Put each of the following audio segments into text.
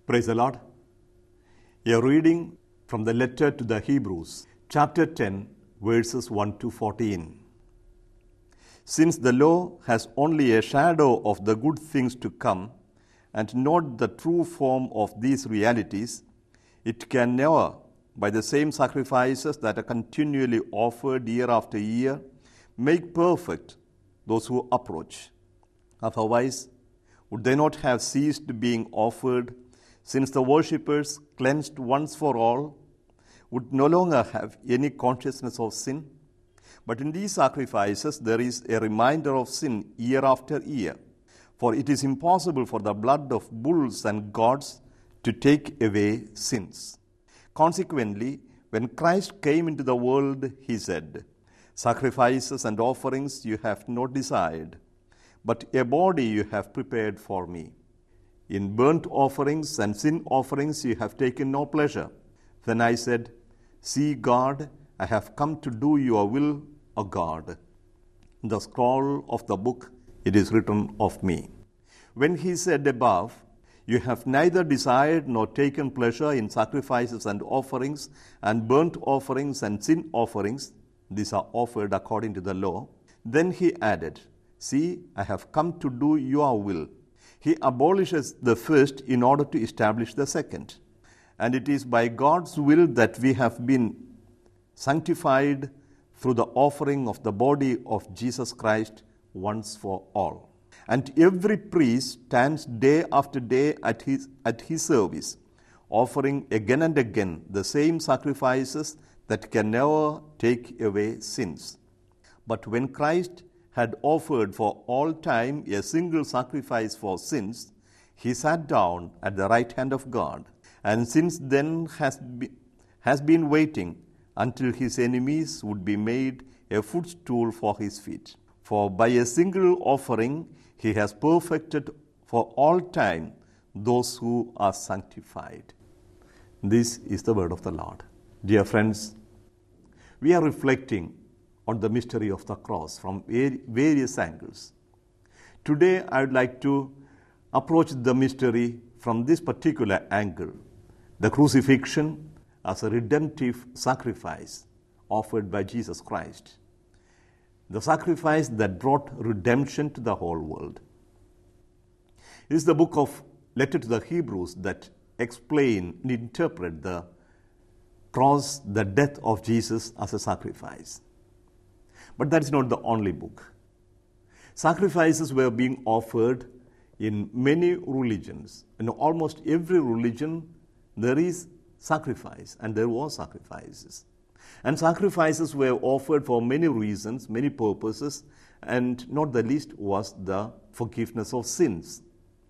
Praise the Lord. A reading from the letter to the Hebrews, chapter 10, verses 1 to 14. Since the law has only a shadow of the good things to come, and not the true form of these realities, it can never, by the same sacrifices that are continually offered year after year, make perfect those who approach. Otherwise, would they not have ceased being offered, since the worshippers, cleansed once for all, would no longer have any consciousness of sin? But in these sacrifices there is a reminder of sin year after year. For it is impossible for the blood of bulls and goats to take away sins. Consequently, when Christ came into the world, he said, "Sacrifices and offerings you have not desired, but a body you have prepared for me. In burnt offerings and sin offerings you have taken no pleasure." Then I said, "See, God, I have come to do your will, O God. In the scroll of the book it is written of me." When he said above, "You have neither desired nor taken pleasure in sacrifices and offerings and burnt offerings and sin offerings," these are offered according to the law, then he added, "See, I have come to do your will." He abolishes the first in order to establish the second. And it is by God's will that we have been sanctified through the offering of the body of Jesus Christ once for all. And every priest stands day after day at his service, offering again and again the same sacrifices that can never take away sins. But when Christ had offered for all time a single sacrifice for sins, he sat down at the right hand of God, and since then has been waiting until his enemies would be made a footstool for his feet. For by a single offering he has perfected for all time those who are sanctified. This is the word of the Lord. Dear friends, we are reflecting on the mystery of the cross from various angles. Today I would like to approach the mystery from this particular angle, the crucifixion as a redemptive sacrifice offered by Jesus Christ, the sacrifice that brought redemption to the whole world. It is the book of letter to the Hebrews that explain and interpret the cross, the death of Jesus as a sacrifice. But that is not the only book. Sacrifices were being offered in many religions. In almost every religion there is sacrifice, and there were sacrifices. And sacrifices were offered for many reasons, many purposes, and not the least was the forgiveness of sins.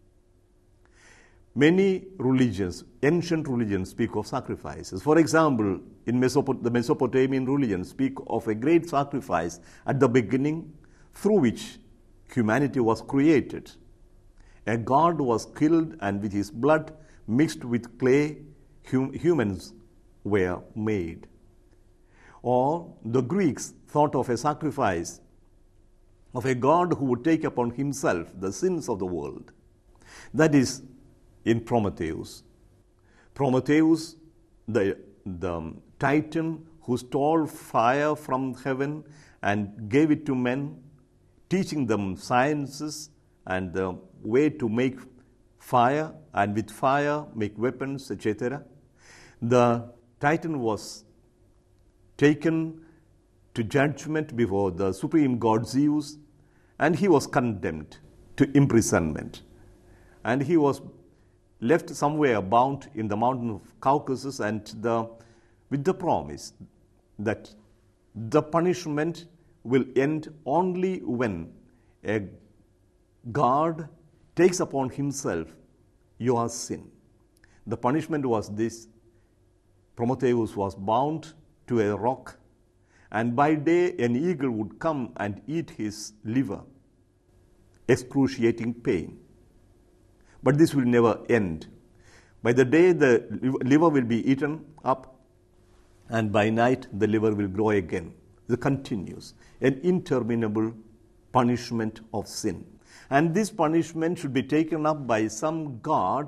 Many religions, ancient religions, speak of sacrifices. For example, in the Mesopotamian religions speak of a great sacrifice at the beginning through which humanity was created. A god was killed, and with his blood mixed with clay, humans were made. Or the Greeks thought of a sacrifice of a god who would take upon himself the sins of the world. That is in Prometheus. Prometheus, the Titan who stole fire from heaven and gave it to men, teaching them sciences and the way to make fire, and with fire make weapons, etc. The Titan was taken to judgment before the supreme god Zeus, and he was condemned to imprisonment. And he was left somewhere bound in the mountain of Caucasus, and with the promise that the punishment will end only when a God takes upon himself your sin. The punishment was this: Prometheus was bound to a rock, and by day an eagle would come and eat his liver, excruciating pain. But this will never end. By the day the liver will be eaten up, and by night the liver will grow again. It continues, an interminable punishment of sin. And this punishment should be taken up by some God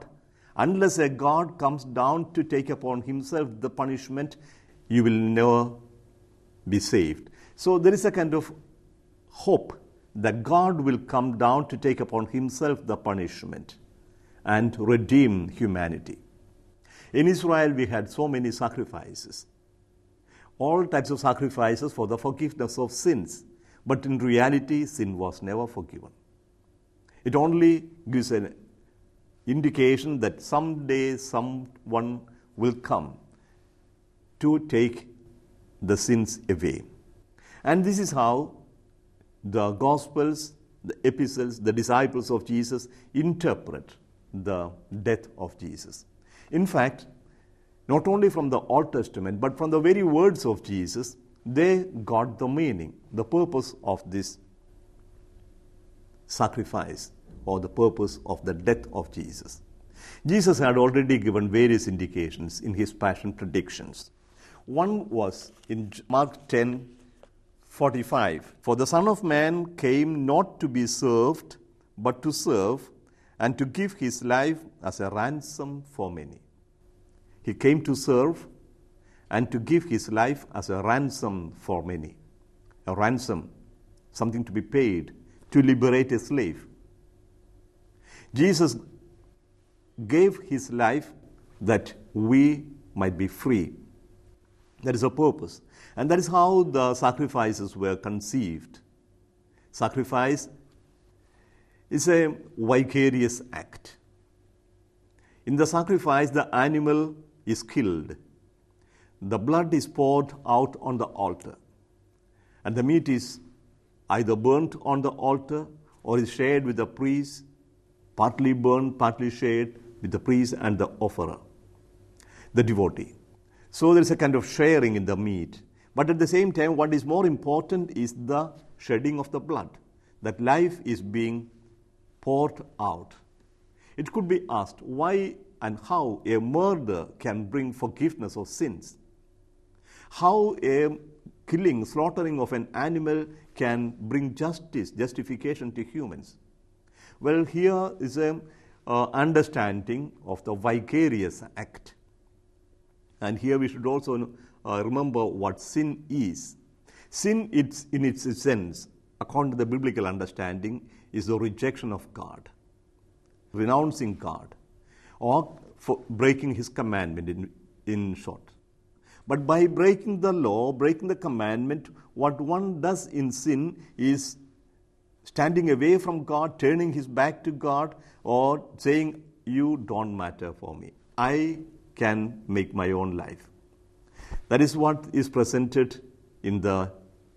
Unless a God comes down to take upon himself the punishment, you will never be saved. So there is a kind of hope that God will come down to take upon himself the punishment and redeem humanity. In Israel, we had so many sacrifices, all types of sacrifices for the forgiveness of sins. But in reality, sin was never forgiven. It only gives an indication that someday someone will come to take the sins away. And this is how the Gospels, the epistles, the disciples of Jesus interpret the death of Jesus. In fact, not only from the Old Testament, but from the very words of Jesus, they got the meaning, the purpose of this sacrifice or the purpose of the death of Jesus. Jesus had already given various indications in his passion predictions. One was in Mark 10:45. For the Son of Man came not to be served, but to serve, and to give his life as a ransom for many. He came to serve and to give his life as a ransom for many. A ransom, something to be paid to liberate a slave. Jesus gave his life that we might be free. That is a purpose. And that is how the sacrifices were conceived. Sacrifice is a vicarious act. In the sacrifice, the animal is killed. The blood is poured out on the altar. And the meat is either burnt on the altar or is shared with the priest, partly burnt, partly shared with the priest and the offerer, the devotee. So there is a kind of sharing in the meat. But at the same time, what is more important is the shedding of the blood. That life is being poured out. It could be asked why and how a murder can bring forgiveness of sins. How a killing, slaughtering of an animal can bring justification to humans. Well, here is an understanding of the vicarious act. And here we should also remember what sin is. Sin, in its sense, according to the biblical understanding, is the rejection of God, renouncing God, or for breaking his commandment in short. But by breaking the law, breaking the commandment, what one does in sin is standing away from God, turning his back to God, or saying, you don't matter for me. I can make my own life. That is what is presented in the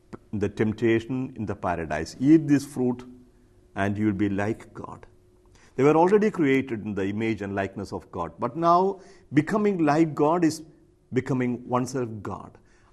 temptation in the paradise. Eat this fruit and you will be like God. They were already created in the image and likeness of God. But now becoming like God is becoming oneself God.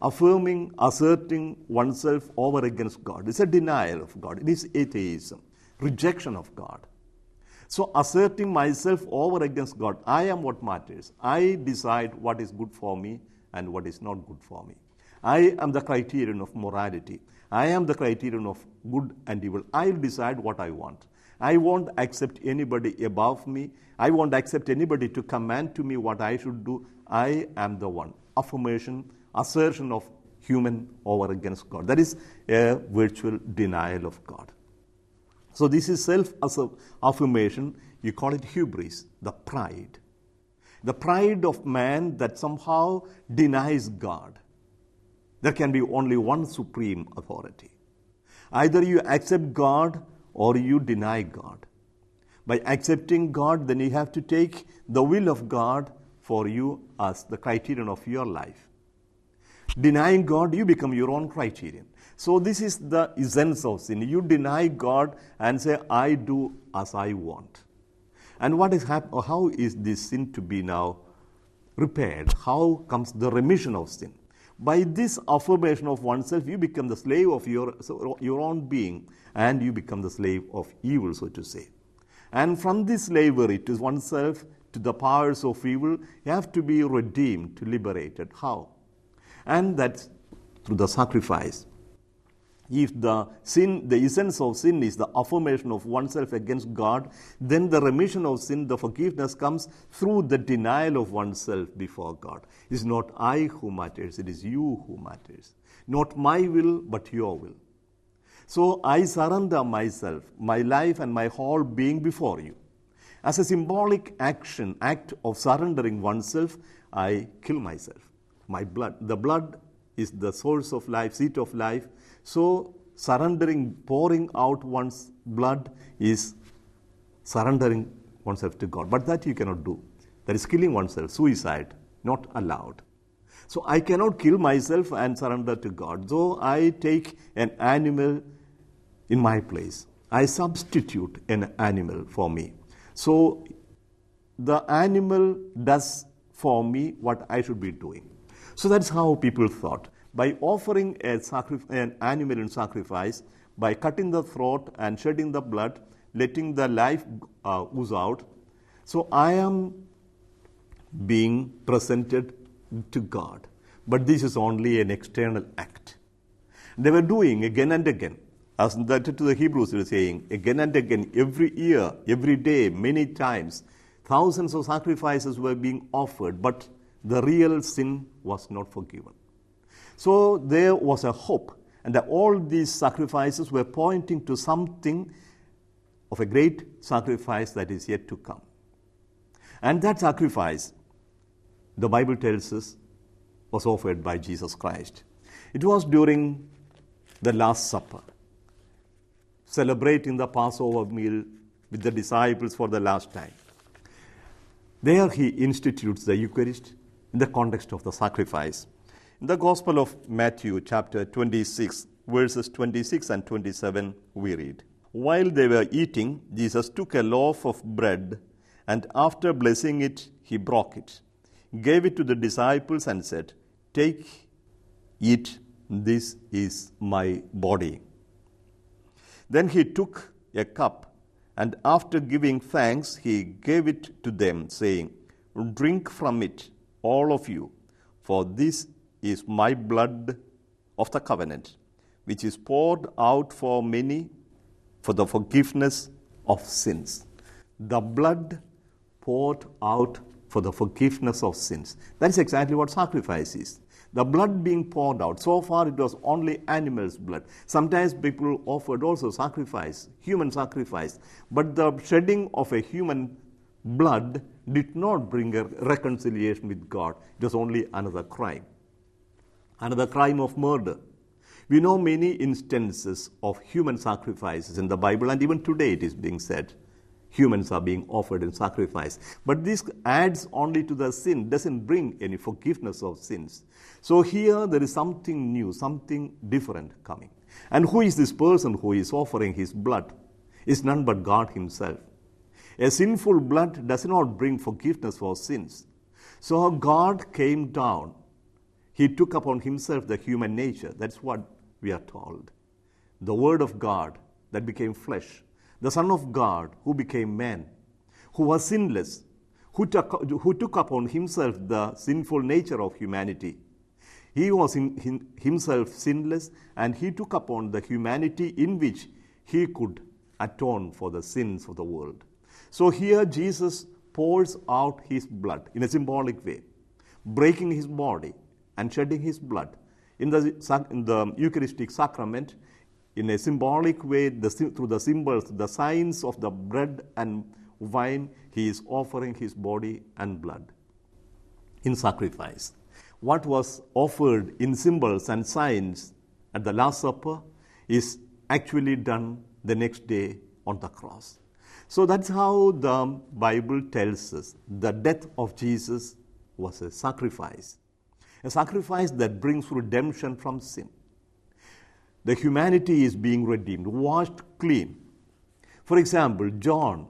Asserting oneself over against God. It's a denial of God. It is atheism, rejection of God. So asserting myself over against God, I am what matters. I decide what is good for me and what is not good for me. I am the criterion of morality. I am the criterion of good and evil. I will decide what I want. I won't accept anybody above me. I won't accept anybody to command to me what I should do. I am the one. Affirmation, assertion of human over against God. That is a virtual denial of God. So this is self-affirmation. You call it hubris, the pride. The pride of man that somehow denies God. There can be only one supreme authority. Either you accept God or you deny God. By accepting God, then you have to take the will of God for you as the criterion of your life. Denying God, you become your own criterion. So this is the essence of sin. You deny God and say, I do as I want. And what is how is this sin to be now repaired? How comes the remission of sin? By this affirmation of oneself, you become the slave of your own being, and you become the slave of evil, so to say. And from this slavery to oneself, to the powers of evil, you have to be redeemed, to liberated. How? And that's through the sacrifice. If the essence of sin is the affirmation of oneself against God, then the remission of sin, the forgiveness comes through the denial of oneself before God. It is not I who matters, it is you who matters. Not my will, but your will. So I surrender myself, my life and my whole being before you. As a symbolic act of surrendering oneself, I kill myself. My blood, the blood is the source of life, seat of life. So surrendering, pouring out one's blood is surrendering oneself to God. But that you cannot do. That is killing oneself, suicide, not allowed. So I cannot kill myself and surrender to God. So I take an animal in my place. I substitute an animal for me. So the animal does for me what I should be doing. So that's how people thought. By offering an animal in sacrifice, by cutting the throat and shedding the blood, letting the life ooze out, so I am being presented to God. But this is only an external act. They were doing again and again. As to the Hebrews, they were saying, again and again, every year, every day, many times, thousands of sacrifices were being offered, but the real sin was not forgiven. So there was a hope, and that all these sacrifices were pointing to something of a great sacrifice that is yet to come. And that sacrifice, the Bible tells us, was offered by Jesus Christ. It was during the Last Supper, celebrating the Passover meal with the disciples for the last time. There he institutes the Eucharist in the context of the sacrifice. In the Gospel of Matthew, chapter 26, verses 26 and 27, we read, While they were eating, Jesus took a loaf of bread, and after blessing it, he broke it, gave it to the disciples and said, Take, eat, this is my body. Then he took a cup, and after giving thanks, he gave it to them, saying, Drink from it, all of you, for this is my blood of the covenant, which is poured out for many for the forgiveness of sins. The blood poured out for the forgiveness of sins. That is exactly what sacrifice is. The blood being poured out. So far it was only animals' blood. Sometimes people offered also sacrifice, human sacrifice. But the shedding of a human blood did not bring a reconciliation with God. It was only another crime. Another crime of murder. We know many instances of human sacrifices in the Bible, and even today it is being said. Humans are being offered in sacrifice. But this adds only to the sin, doesn't bring any forgiveness of sins. So here there is something new, something different coming. And who is this person who is offering his blood? It's none but God himself. A sinful blood does not bring forgiveness for sins. So God came down. He took upon himself the human nature. That's what we are told. The Word of God that became flesh. The Son of God who became man, who was sinless, who took upon himself the sinful nature of humanity. He was himself sinless, and he took upon the humanity in which he could atone for the sins of the world. So here Jesus pours out his blood in a symbolic way, breaking his body and shedding his blood. In the Eucharistic sacrament, in a symbolic way, through the symbols, the signs of the bread and wine, he is offering his body and blood in sacrifice. What was offered in symbols and signs at the Last Supper is actually done the next day on the cross. So that's how the Bible tells us the death of Jesus was a sacrifice that brings redemption from sin. The humanity is being redeemed, washed clean. For example, John,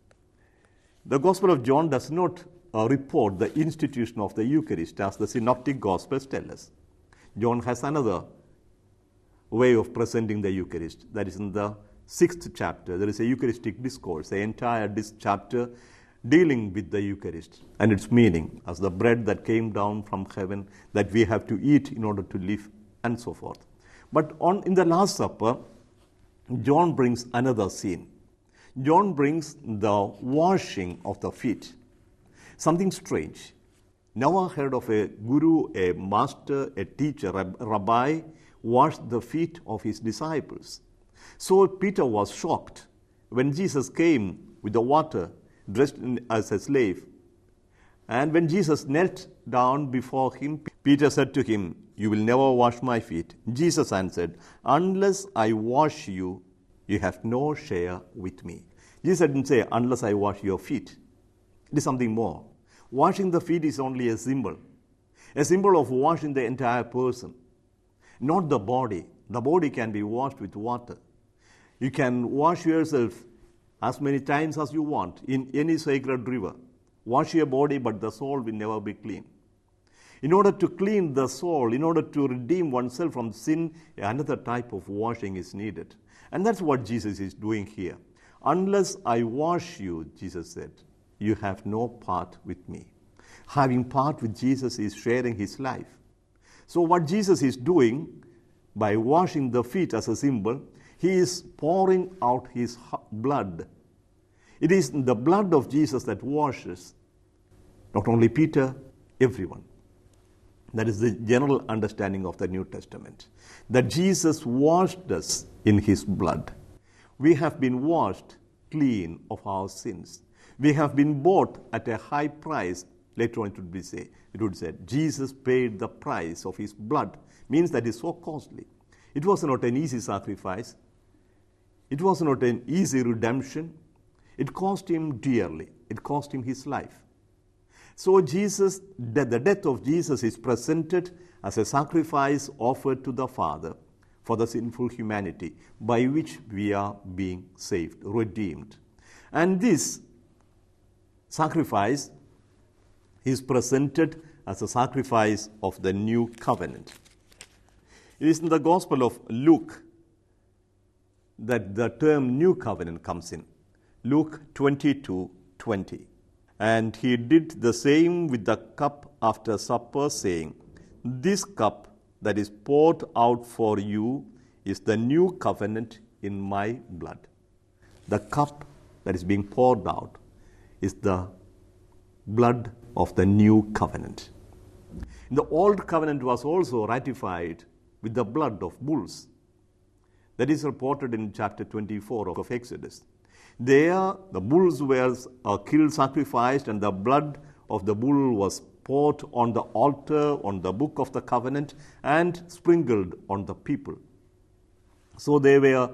the Gospel of John does not report the institution of the Eucharist as the Synoptic Gospels tell us. John has another way of presenting the Eucharist. That is in the 6th chapter. There is a Eucharistic discourse, the entire chapter dealing with the Eucharist and its meaning as the bread that came down from heaven that we have to eat in order to live and so forth. But in the Last Supper, John brings another scene. John brings the washing of the feet. Something strange. Never heard of a guru, a master, a teacher, a rabbi wash the feet of his disciples. So Peter was shocked when Jesus came with the water, dressed as a slave. And when Jesus knelt down before him, Peter said to him, "You will never wash my feet." Jesus answered, "Unless I wash you, you have no share with me." Jesus didn't say, "Unless I wash your feet." It is something more. Washing the feet is only a symbol of washing the entire person, not the body. The body can be washed with water. You can wash yourself as many times as you want in any sacred river. Wash your body, but the soul will never be clean. In order to clean the soul, in order to redeem oneself from sin, another type of washing is needed. And that's what Jesus is doing here. "Unless I wash you," Jesus said, "you have no part with me." Having part with Jesus is sharing his life. So what Jesus is doing by washing the feet as a symbol, he is pouring out his blood. It is the blood of Jesus that washes not only Peter, everyone. That is the general understanding of the New Testament, that Jesus washed us in his blood. We have been washed clean of our sins. We have been bought at a high price. Later on it would say, Jesus paid the price of his blood. Means that is so costly. It was not an easy sacrifice. It was not an easy redemption. It cost him dearly. It cost him his life. So the death of Jesus is presented as a sacrifice offered to the Father for the sinful humanity, by which we are being saved, redeemed. And this sacrifice is presented as a sacrifice of the new covenant. It is in the Gospel of Luke that the term new covenant comes in. Luke 22:20. "And he did the same with the cup after supper, saying, 'This cup that is poured out for you is the new covenant in my blood.'" The cup that is being poured out is the blood of the new covenant. The old covenant was also ratified with the blood of bulls. That is reported in chapter 24 of Exodus. There, the bulls were killed, sacrificed, and the blood of the bull was poured on the altar, on the book of the covenant, and sprinkled on the people. So they were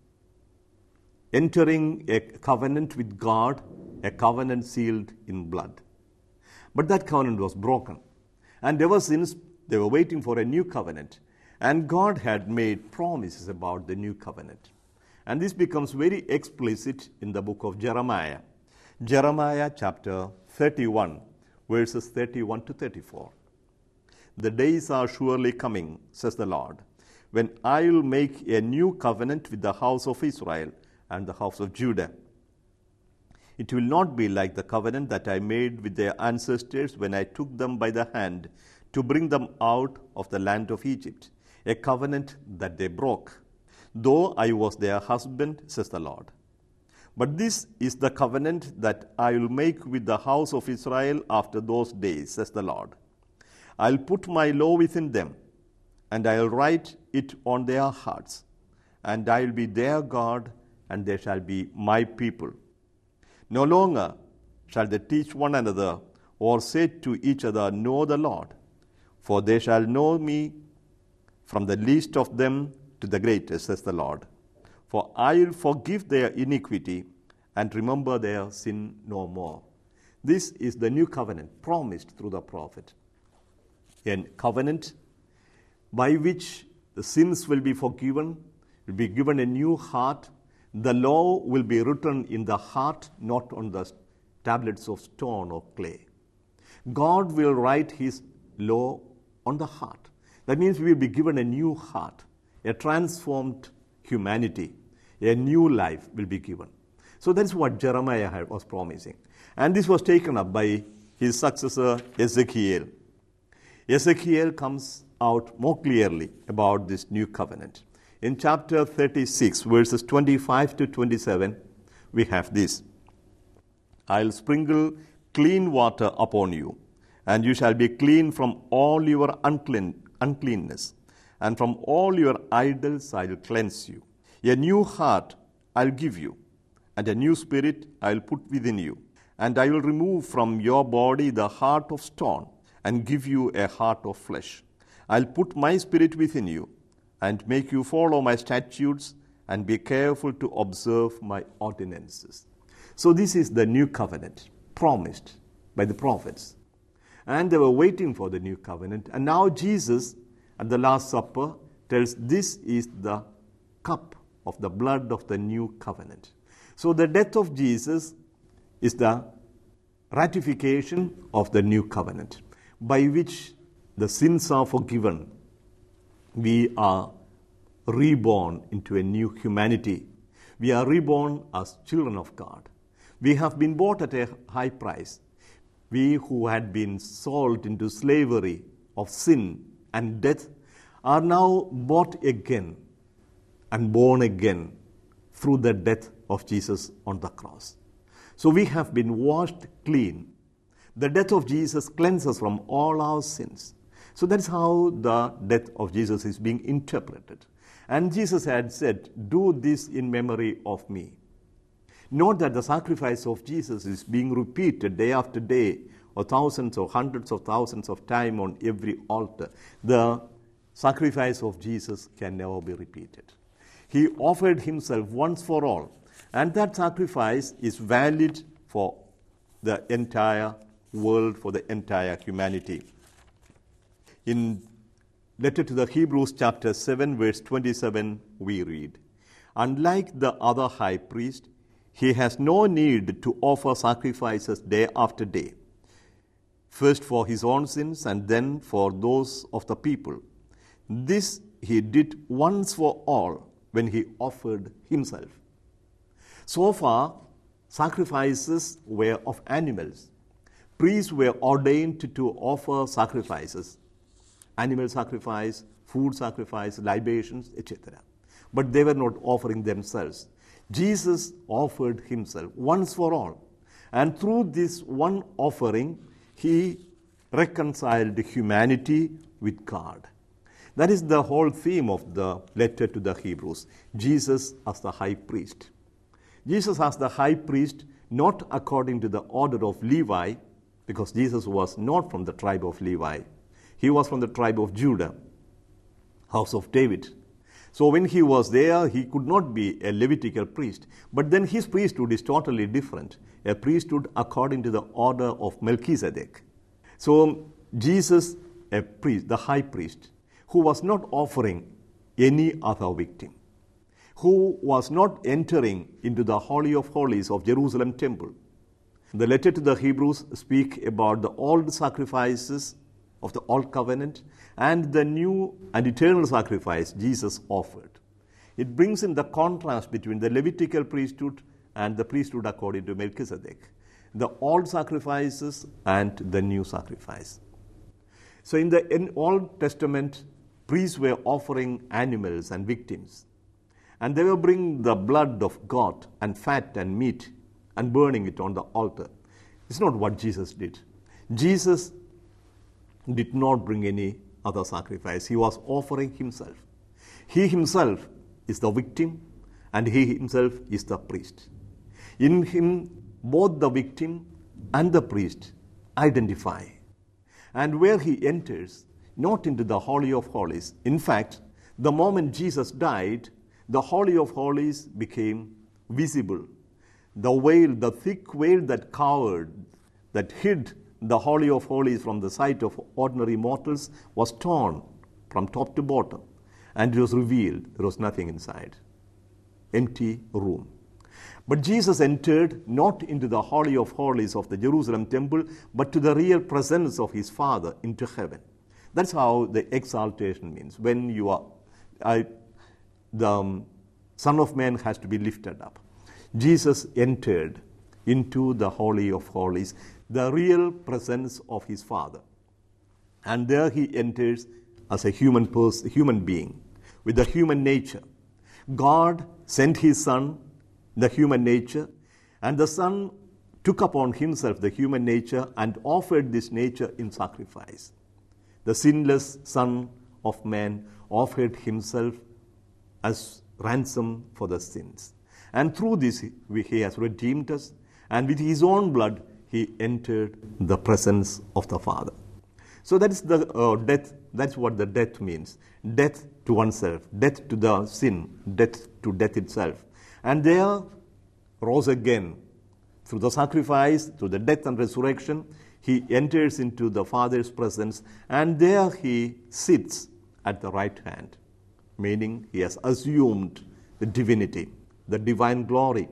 entering a covenant with God, a covenant sealed in blood. But that covenant was broken. And ever since, they were waiting for a new covenant. And God had made promises about the new covenant. And this becomes very explicit in the book of Jeremiah. Jeremiah chapter 31, verses 31 to 34. "The days are surely coming, says the Lord, when I will make a new covenant with the house of Israel and the house of Judah. It will not be like the covenant that I made with their ancestors when I took them by the hand to bring them out of the land of Egypt, a covenant that they broke, though I was their husband, says the Lord. But this is the covenant that I will make with the house of Israel after those days, says the Lord. I'll put my law within them, and I'll write it on their hearts, and I'll be their God, and they shall be my people. No longer shall they teach one another or say to each other, know the Lord, for they shall know me from the least of them to the greatest, says the Lord. For I will forgive their iniquity and remember their sin no more. This is the new covenant promised through the prophet. A covenant by which the sins will be forgiven, will be given a new heart. The law will be written in the heart, not on the tablets of stone or clay. God will write his law on the heart. That means we will be given a new heart, a transformed humanity, a new life will be given. So that's what Jeremiah was promising. And this was taken up by his successor Ezekiel. Ezekiel comes out more clearly about this new covenant. In chapter 36, verses 25 to 27, we have this. I'll sprinkle clean water upon you, and you shall be clean from all your uncleanness, and from all your idols I'll cleanse you. A new heart I'll give you, and a new spirit I'll put within you. And I will remove from your body the heart of stone, and give you a heart of flesh. I'll put my spirit within you, and make you follow my statutes, and be careful to observe my ordinances. So this is the new covenant promised by the prophets. And they were waiting for the new covenant. And now Jesus, at the Last Supper, tells this is the cup of the blood of the new covenant. So the death of Jesus is the ratification of the new covenant, by which the sins are forgiven. We are reborn into a new humanity. We are reborn as children of God. We have been bought at a high price. We who had been sold into slavery of sin and death are now bought again and born again through the death of Jesus on the cross. So we have been washed clean. The death of Jesus cleanses from all our sins. So that's how the death of Jesus is being interpreted. And Jesus had said, do this in memory of me. Note that the sacrifice of Jesus is being repeated day after day, or thousands or hundreds of thousands of times on every altar. The sacrifice of Jesus can never be repeated. He offered himself once for all, and that sacrifice is valid for the entire world, for the entire humanity. In letter to the Hebrews chapter 7, verse 27, we read, unlike the other high priest, he has no need to offer sacrifices day after day, first for his own sins and then for those of the people. This he did once for all when he offered himself. So far, sacrifices were of animals. Priests were ordained to offer sacrifices, animal sacrifice, food sacrifice, libations, etc. But they were not offering themselves. Jesus offered himself once for all. And through this one offering, he reconciled humanity with God. That is the whole theme of the letter to the Hebrews. Jesus as the high priest. Jesus as the high priest, not according to the order of Levi, because Jesus was not from the tribe of Levi. He was from the tribe of Judah, house of David. So when he was there, he could not be a Levitical priest. But then his priesthood is totally different, a priesthood according to the order of Melchizedek. So Jesus, a priest, the high priest, who was not offering any other victim, who was not entering into the Holy of Holies of Jerusalem temple. The letter to the Hebrews speak about the old sacrifices of the old covenant and the new and eternal sacrifice Jesus offered. It brings in the contrast between the Levitical priesthood and the priesthood according to Melchizedek, the old sacrifices and the new sacrifice. So in the Old Testament, priests were offering animals and victims, and they were bringing the blood of goat and fat and meat and burning it on the altar. It's not what Jesus did. Jesus did not bring any other sacrifice. He was offering himself. He himself is the victim, and he himself is the priest. In him, both the victim and the priest identify. And where he enters, not into the Holy of Holies. In fact, the moment Jesus died, the Holy of Holies became visible. The veil, the thick veil that covered, that hid the Holy of Holies from the sight of ordinary mortals, was torn from top to bottom, and it was revealed there was nothing inside. Empty room. But Jesus entered not into the Holy of Holies of the Jerusalem temple, but to the real presence of his Father, into heaven. That's how the exaltation means. When you are, the Son of Man has to be lifted up. Jesus entered into the Holy of Holies, the real presence of his Father. And there he enters as a human being, with the human nature. God sent his Son, the human nature, and the Son took upon himself the human nature and offered this nature in sacrifice. The sinless Son of Man offered himself as ransom for the sins. And through this, he has redeemed us, and with his own blood, he entered the presence of the Father. So that is the death. That's what the death means. Death to oneself, death to the sin, death to death itself. And there rose again. Through the sacrifice, through the death and resurrection, he enters into the Father's presence, and there he sits at the right hand, meaning he has assumed the divinity, the divine glory.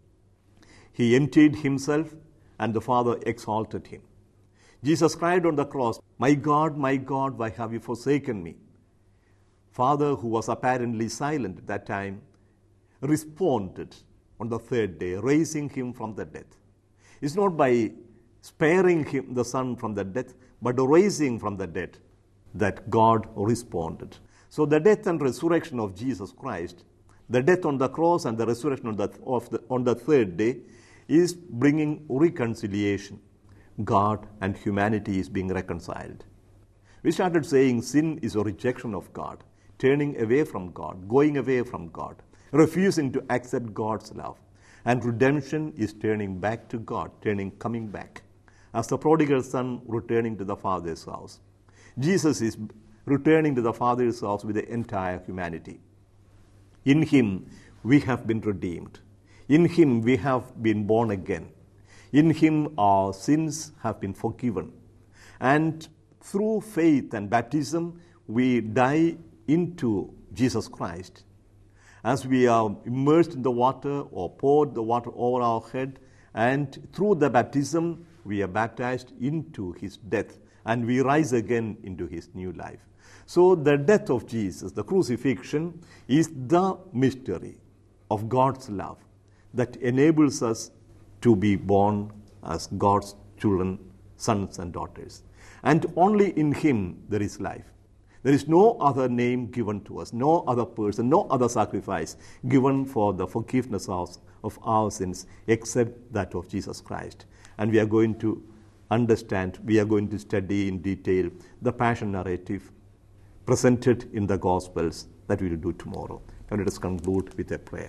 He emptied himself, and the Father exalted him. Jesus cried on the cross, my God, why have you forsaken me?" Father, who was apparently silent at that time, responded on the third day, raising him from the dead. It's not by sparing him, the Son, from the death, but raising from the dead, that God responded. So the death and resurrection of Jesus Christ, the death on the cross and the resurrection on the third day, is bringing reconciliation. God and humanity is being reconciled. We started saying sin is a rejection of God, turning away from God, going away from God, refusing to accept God's love. And redemption is turning back to God, coming back. As the prodigal son returning to the Father's house, Jesus is returning to the Father's house with the entire humanity. In him we have been redeemed. In him we have been born again. In him our sins have been forgiven. And through faith and baptism, we die into Jesus Christ. As we are immersed in the water or poured the water over our head, and through the baptism, we are baptized into his death, and we rise again into his new life. So the death of Jesus, the crucifixion, is the mystery of God's love that enables us to be born as God's children, sons and daughters. And only in him there is life. There is no other name given to us, no other person, no other sacrifice given for the forgiveness of our sins except that of Jesus Christ. And we are going to understand, we are going to study in detail the passion narrative presented in the Gospels that we will do tomorrow. And let us conclude with a prayer.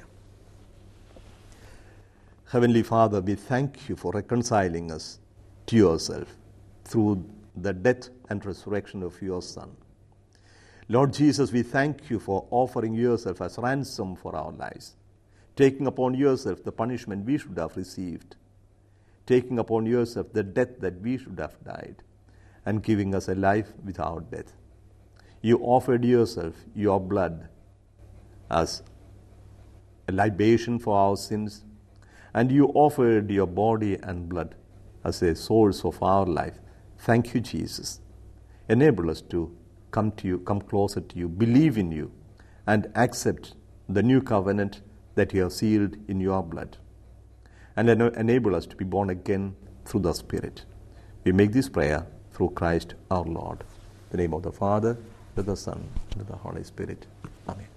Heavenly Father, we thank you for reconciling us to yourself through the death and resurrection of your Son. Lord Jesus, we thank you for offering yourself as ransom for our lives, taking upon yourself the punishment we should have received, taking upon yourself the death that we should have died, and giving us a life without death. You offered yourself, your blood, as a libation for our sins, and you offered your body and blood as a source of our life. Thank you, Jesus. Enable us to come to you, come closer to you, believe in you, and accept the new covenant that you have sealed in your blood. And enable us to be born again through the Spirit. We make this prayer through Christ our Lord. In the name of the Father, and of the Son, and of the Holy Spirit. Amen.